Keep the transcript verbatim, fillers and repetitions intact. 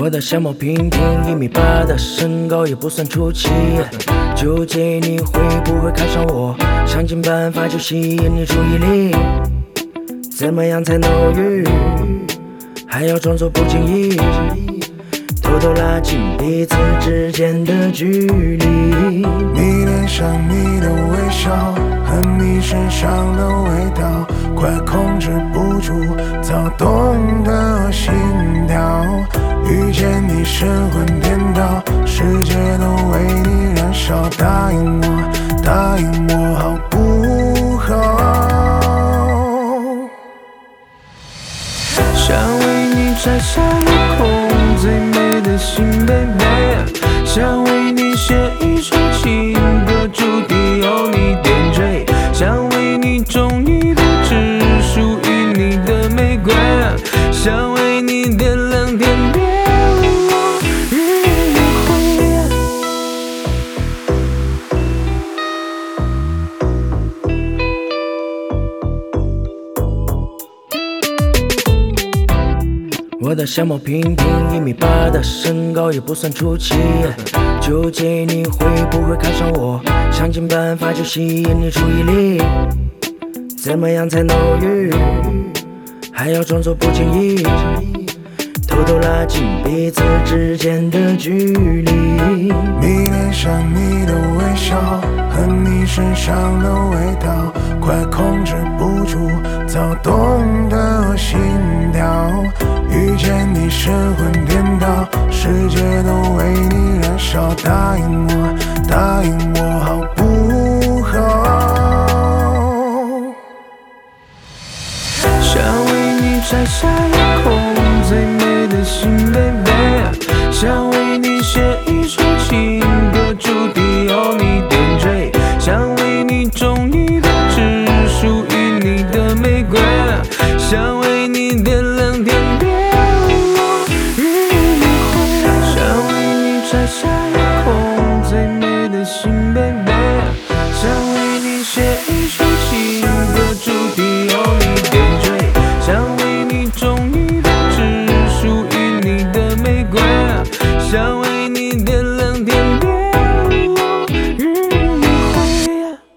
我的相貌平平，一米八的身高也不算出奇，纠结你会不会看上我，想尽办法就吸引你注意力，怎么样才能偶遇，还要装作不经意，偷偷拉近彼此之间的距离。 你脸上你的微笑和你身上的味道，快控制不住躁动的心跳，遇见你神魂颠倒，世界都为你燃烧，答应我，答应我好不好？ 想为你摘下夜空最美的心 baby， 想为你写一首情歌，注定由你点缀，想为你种一朵只属于你的玫瑰，想为你点亮天边我日我的相貌平平，一米八的身高也不算出奇，纠结你会不会看上我，想尽办法就吸引你注意力，怎么样才能偶遇，还要装作不经意，偷偷拉近彼此之间的距离。 你脸上你的微笑和你身上的味道，快控制不住躁动的心跳，遇见你神魂颠倒，世界都为你燃烧，答应我，答应我好不好？ 想为你摘下夜空最美的心 baby， 想为你写一首情歌，注定由你点缀，想为你种一